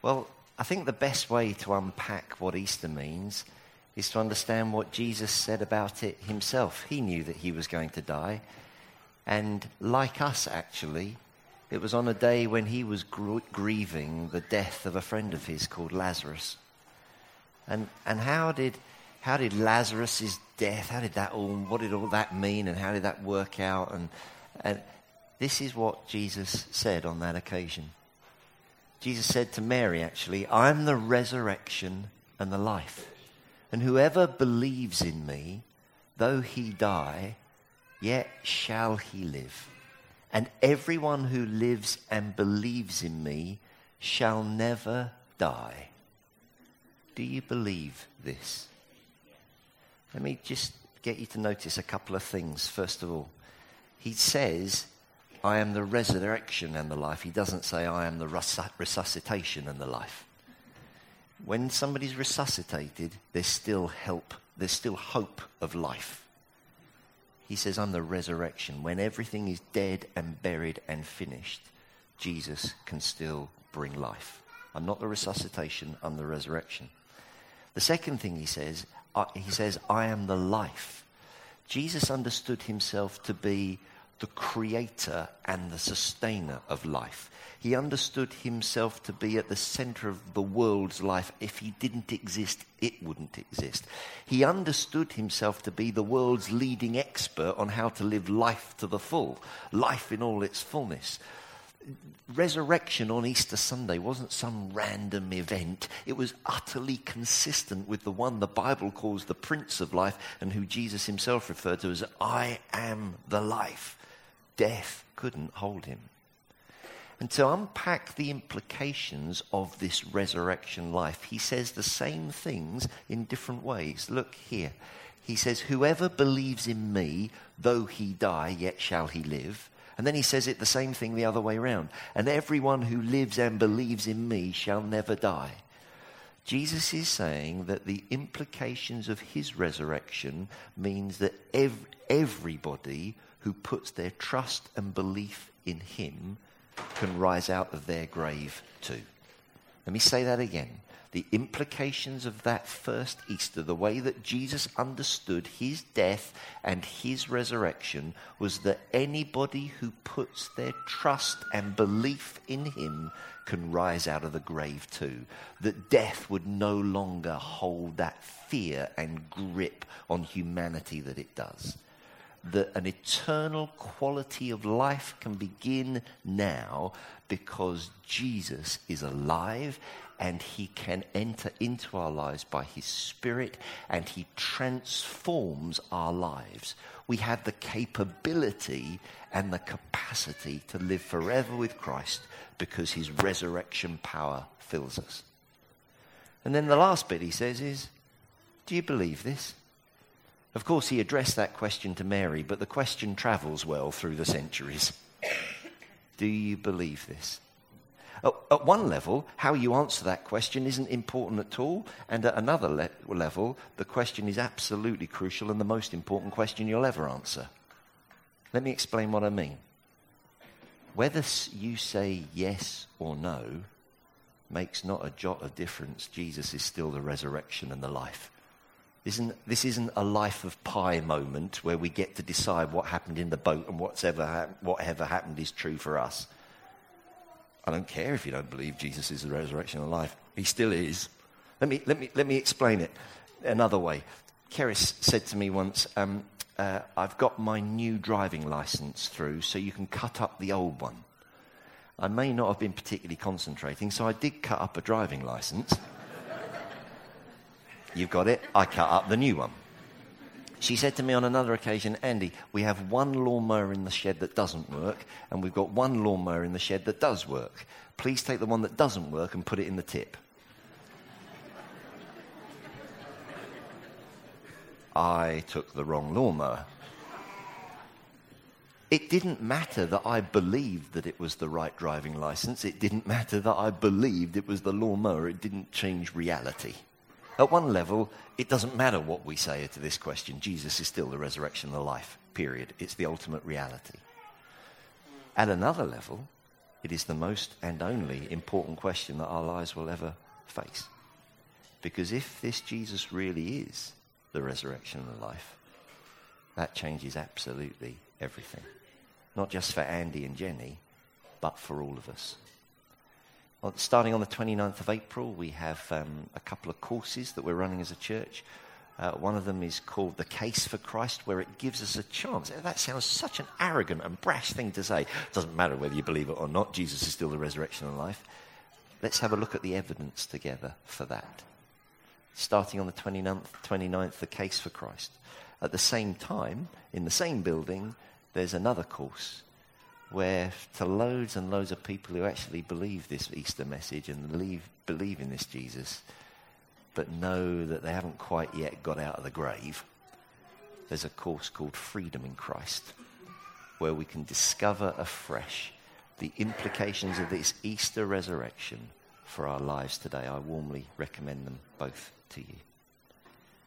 Well, I think the best way to unpack what Easter means is to understand what Jesus said about it himself. He knew that he was going to die. And like us, actually, it was on a day when he was grieving the death of a friend of his called Lazarus. And how did Lazarus' death, what did all that mean, and how did that work out? And this is what Jesus said on that occasion. Jesus said to Mary, actually, "I'm the resurrection and the life. And whoever believes in me, though he die, yet shall he live. And everyone who lives and believes in me shall never die." Do you believe this? Let me just get you to notice a couple of things. First of all, he says, "I am the resurrection and the life." He doesn't say, "I am the resuscitation and the life." When somebody's resuscitated, there's still hope of life. He says, "I'm the resurrection." When everything is dead and buried and finished, Jesus can still bring life. I'm not the resuscitation, I'm the resurrection. The second thing he says, "I am the life." Jesus understood himself to be the creator and the sustainer of life. He understood himself to be at the center of the world's life. If he didn't exist, it wouldn't exist. He understood himself to be the world's leading expert on how to live life to the full, life in all its fullness. Resurrection on Easter Sunday wasn't some random event. It was utterly consistent with the one the Bible calls the Prince of Life and who Jesus himself referred to as, "I am the life." Death couldn't hold him. And to unpack the implications of this resurrection life, he says the same things in different ways. Look here. He says, "Whoever believes in me, though he die, yet shall he live." And then he says it the same thing the other way around. "And everyone who lives and believes in me shall never die." Jesus is saying that the implications of his resurrection means that everybody who puts their trust and belief in him can rise out of their grave too. Let me say that again. The implications of that first Easter, the way that Jesus understood his death and his resurrection, was that anybody who puts their trust and belief in him can rise out of the grave too. That death would no longer hold that fear and grip on humanity that it does. That an eternal quality of life can begin now because Jesus is alive and he can enter into our lives by his Spirit and he transforms our lives. We have the capability and the capacity to live forever with Christ because his resurrection power fills us. And then the last bit he says is, do you believe this? Of course, he addressed that question to Mary, but the question travels well through the centuries. Do you believe this? At one level, how you answer that question isn't important at all, and at another level, the question is absolutely crucial and the most important question you'll ever answer. Let me explain what I mean. Whether you say yes or no makes not a jot of difference. Jesus is still the resurrection and the life. This isn't a life of pi moment where we get to decide what happened in the boat and whatever happened is true for us. I don't care if you don't believe Jesus is the resurrection and life. He still is. Let me explain it another way. Keris said to me once, I've got my new driving license through, so you can cut up the old one. I may not have been particularly concentrating, so I did cut up a driving license. You've got it. I cut up the new one. She said to me on another occasion, Andy, we have one lawnmower in the shed that doesn't work, and we've got one lawnmower in the shed that does work. Please take the one that doesn't work and put it in the tip. I took the wrong lawnmower. It didn't matter that I believed that it was the right driving license. It didn't matter that I believed it was the lawnmower. It didn't change reality. At one level, it doesn't matter what we say to this question. Jesus is still the resurrection and the life, period. It's the ultimate reality. At another level, It is the most and only important question that our lives will ever face. Because if this Jesus really is the resurrection and the life, that changes absolutely everything. Not just for Andy and Jenny, but for all of us. Well, starting on the 29th of April, we have a couple of courses that we're running as a church. One of them is called The Case for Christ, where it gives us a chance. That sounds such an arrogant and brash thing to say. It doesn't matter whether you believe it or not. Jesus is still the resurrection and life. Let's have a look at the evidence together for that. Starting on the 29th, The Case for Christ. At the same time, in the same building, there's another course where to loads and loads of people who actually believe this Easter message and believe in this Jesus, but know that they haven't quite yet got out of the grave, there's a course called Freedom in Christ, where we can discover afresh the implications of this Easter resurrection for our lives today. I warmly recommend them both to you.